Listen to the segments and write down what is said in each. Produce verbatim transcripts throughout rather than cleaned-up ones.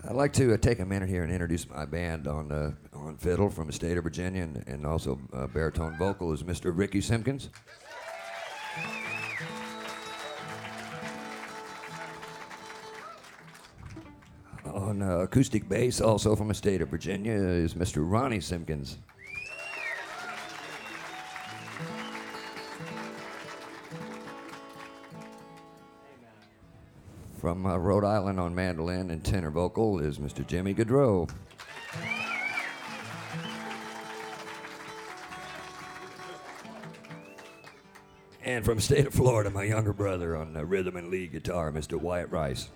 I'd like to uh, take a minute here and introduce my band on uh, on fiddle from the state of Virginia, and, and also uh, baritone vocal is Mister Ricky Simpkins. On uh, acoustic bass, also from the state of Virginia, is Mister Ronnie Simpkins. From uh, Rhode Island on mandolin and tenor vocal is Mister Jimmy Gaudreau. And from the state of Florida, my younger brother on uh, rhythm and lead guitar, Mister Wyatt Rice.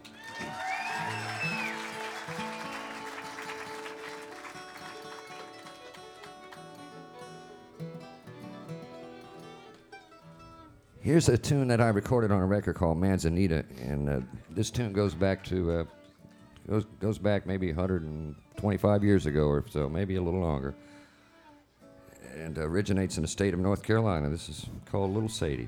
Here's a tune that I recorded on a record called Manzanita, and uh, this tune goes back to uh, goes goes back maybe one hundred twenty-five years ago or so, maybe a little longer, and originates in the state of North Carolina. This is called Little Sadie.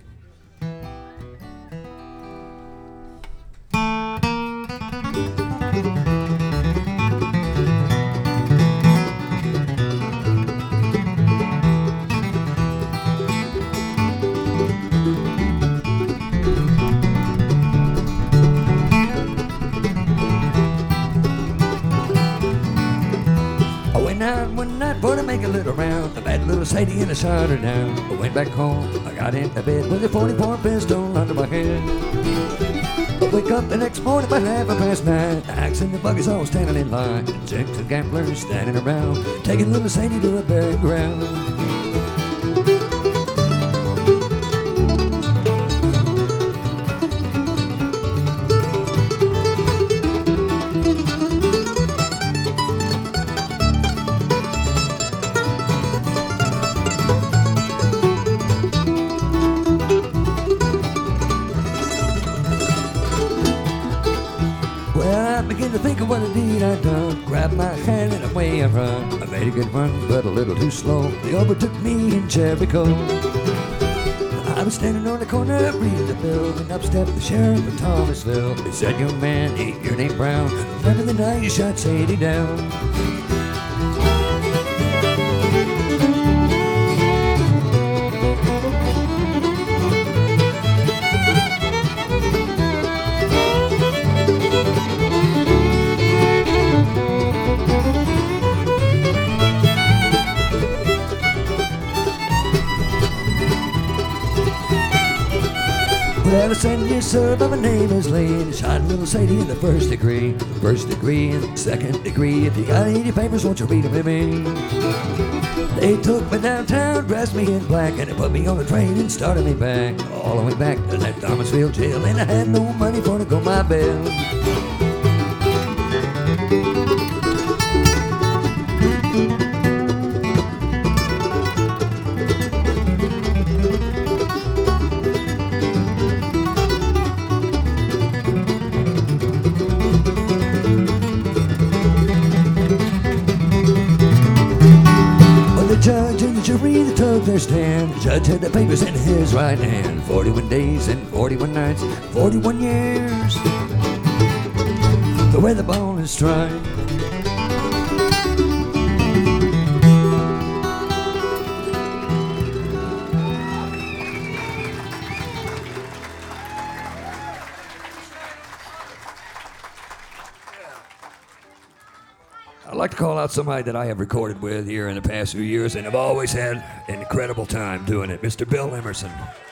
One night for to make a little round, I met little Sadie and I shot her down. I went back home, I got into bed with a forty-four pistol under my head. I wake up the next morning by half past nine, the axe and the buggies all standing in line, and chicks and gamblers standing around, taking little Sadie to the buried ground. I begin to think of what a deed I'd done. Grabbed my hand and away I run. I made a good run, but a little too slow. They overtook me in Jericho. I was standing on the corner reading the bill, and up stepped the sheriff of Thomasville. He said, "Young man, ain't your name Brown? Remember the night you shot Sadie down?" Well, I said, "Yes, sir, but my name is Lee." Shot little Sadie in the first degree. First degree and second degree. If you got any papers, won't you read them to me? They took me downtown, dressed me in black, and they put me on a train and started me back. All the way back to that Thomasville jail, and I had no money for to go my bail. Judge and the jury that took their stand. The judge had the papers in his right hand. Forty-one days and forty-one nights, forty-one years, the way the ball is struck. I'd like to call out somebody that I have recorded with here in the past few years, and have always had an incredible time doing it, Mister Bill Emerson.